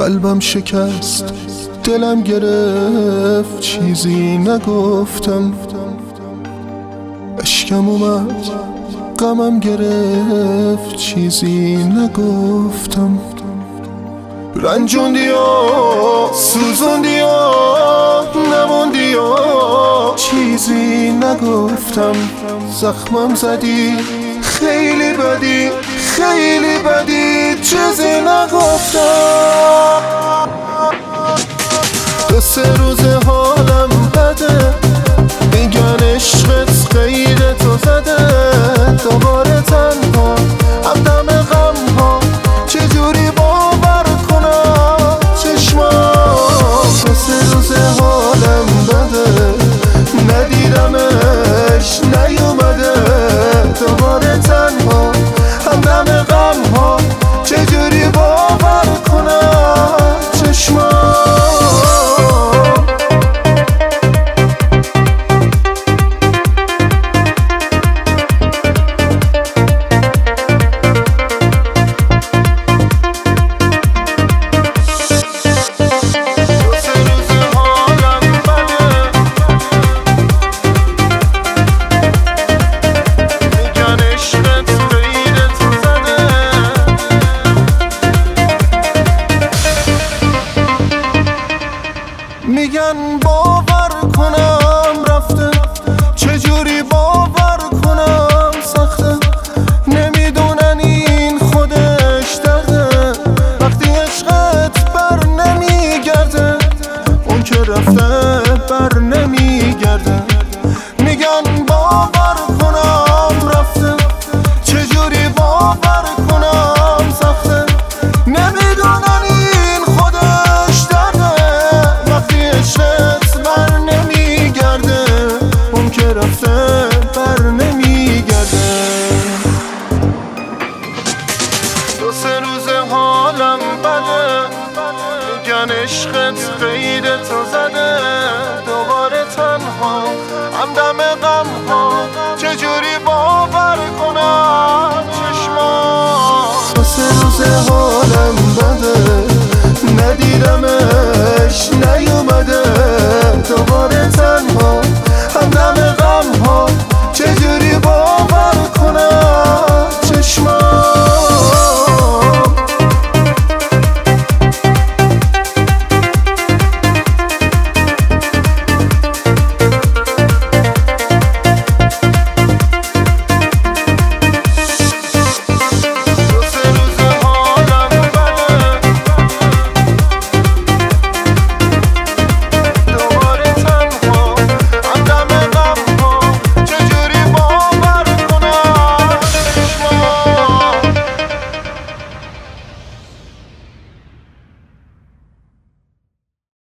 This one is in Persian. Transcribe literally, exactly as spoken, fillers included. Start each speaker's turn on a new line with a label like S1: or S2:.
S1: قلبم شکست، دلم گرفت، چیزی نگفتم. اشکم اومد، غمم گرفت، چیزی نگفتم. رنجوندی و سوزوندی و نموندی و چیزی نگفتم. زخمم زدی خیلی بدی، خیلی بدی، چیزی نگفتم. دو سه روز حالم بده، میگن عشقت غیر تو زده. دوباره تنها هم دم غم ها، چجوری باور کنم چشمام. دو سه روز حالم بده، ندیدمش نیومده. دوباره تنها هم دم غم ها، چجوری باور کنم چشمام. میگن باور کنم رفته، چجوری باور کنم سخته. نمیدونن این خودش درده، وقتی عشقت بر نمیگرده. اون که رفته بر نمیگرده. میگن باور کنم رفته، چجوری باور کنم سخته. نمیدونن این خودش درده، وقتی عشقت بر نمیگرده. اون که رفته بر نمیگرده. دو سه روز حالم بده، میگن عشقت غیر تو زده. دوباره تنها هم دم غم ها، چجوری باور کنم چشمام. دو سه روز حالم بده، ندیدمش نیومده. دوباره